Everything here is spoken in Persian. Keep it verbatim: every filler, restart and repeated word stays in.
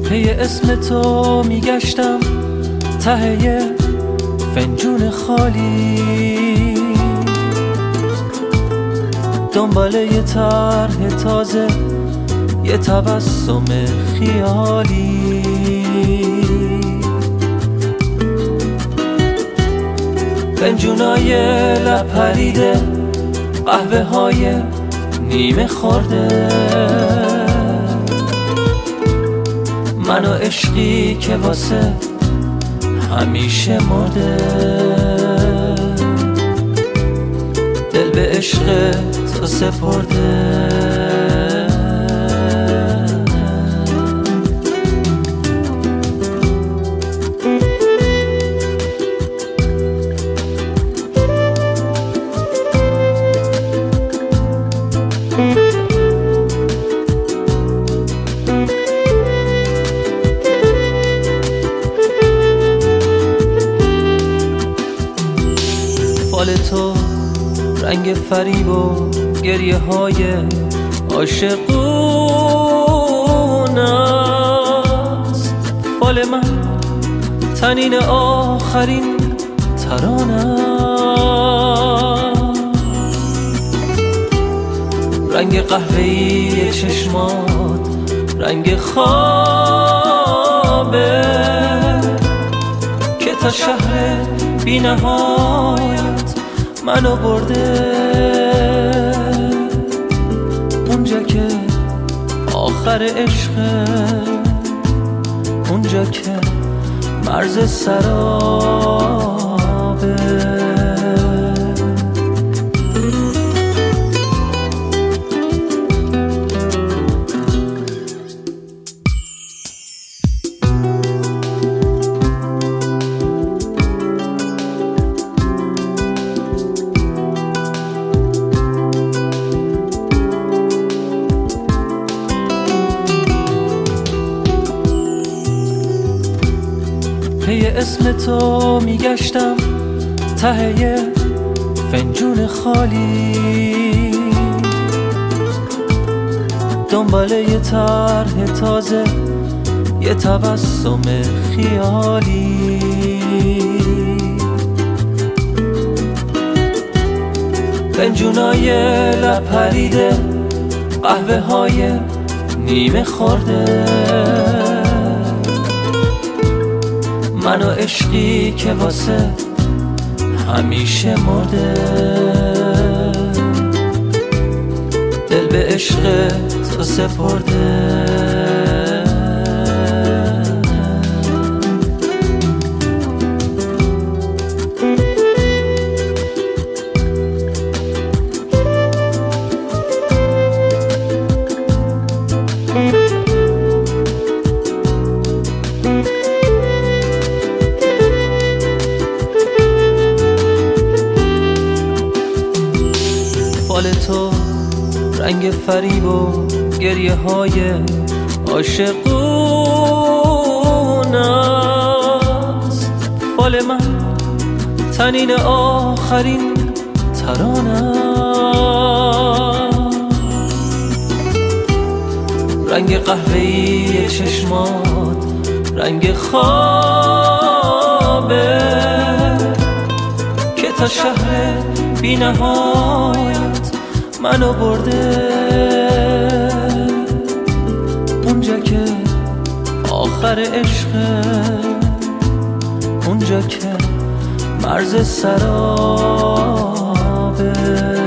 پی اسم تو میگشتم ته یه فنجون خالی، دنبال یه طرح تازه، یه تبسم خیالی. فنجونای لب پریده، قهوه های نیمه خورده، من و عشقی که واسه همیشه مرده. دل به عشق تو سپرده، فال تو رنگ فریب و گریه های عاشقون است، فال من تنین آخرین ترانه، رنگ قهوه‌ای چشمات رنگ خوابه که تا شهر بی نهایت منو برده. اونجا که آخر عشقه، اونجا که مرز سرابه. پی اسم تو میگشتم ته یه فنجون خالی، دنبال یه طرح تازه، یه تبسم خیالی. فنجونای لب پریده، قهوه های نیمه خورده، من و عشقی که واسه همیشه مرده. دل به عشق تو سپرده، فال تو رنگ فریب و گریه های عاشقون است، فال من تنین آخرین ترانه، رنگ قهوه‌ای چشمات رنگ خوابه که تا شهر بی نهایت منو برده. اونجا که آخر عشقه، اونجا که مرز سرابه.